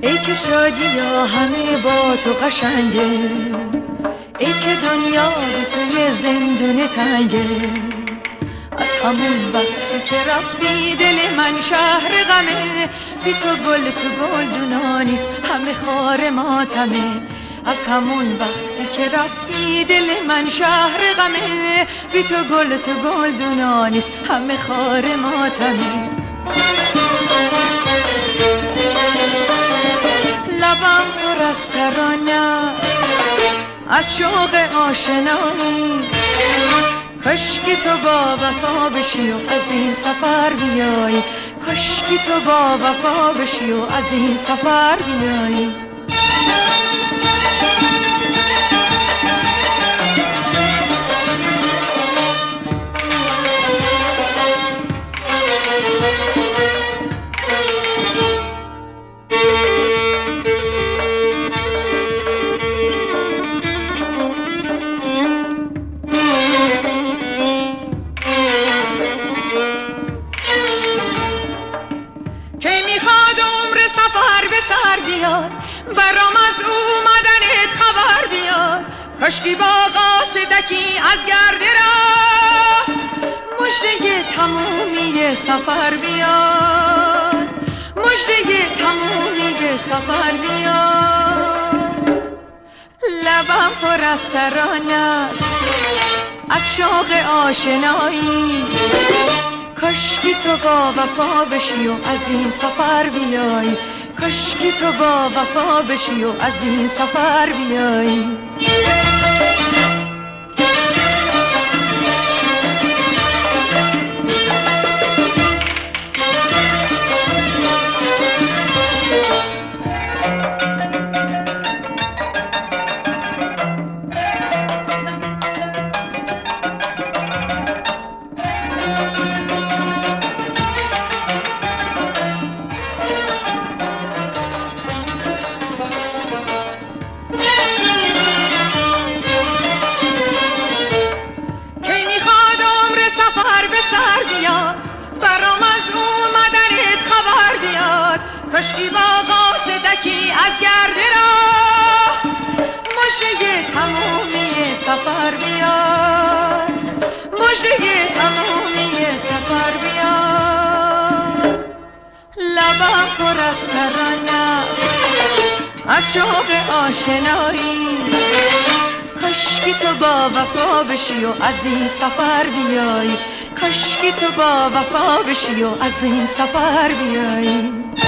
ای که شادی ها همه با تو قشنگه، ای که دنیا به توی زندون تنگه. از همون وقتی که رفتی دل من شهر غمه، بی تو گل دونا نیست همه خار ماتمه. از همون وقتی که رفتی دل من شهر غمه، بی تو گل دونا نیست همه خار ماتمه. لبم پر از ترانه است از شوق آشنایی، کاشکی تو با وفا بشی و از این سفر بیایی، کاشکی تو با وفا بشی و از این سفر بیایی. برام از اومدنت خبر بیار، کاشکی با قاصدکی از گرد راه مژده تمومی سفر بیار، مژده تمومی سفر بیار. لبم پر از ترانه است از شوق آشنایی، کاشکی تو با وفا بشی و از این سفر بیای، کاشکی تو با وفا بشی و از این سفر بیایی. برام از اومدنت خبر بیاد، کاشکی با قاصدکی از گرد راه مژده تمومی سفر بیار، مژده تمومی سفر بیار. لبم پر از ترانه است از شوق آشنایی، کاشکی تو با وفا بشی و از این سفر بیای، کاشکی تو با وفا بشی و از این سفر بیایی.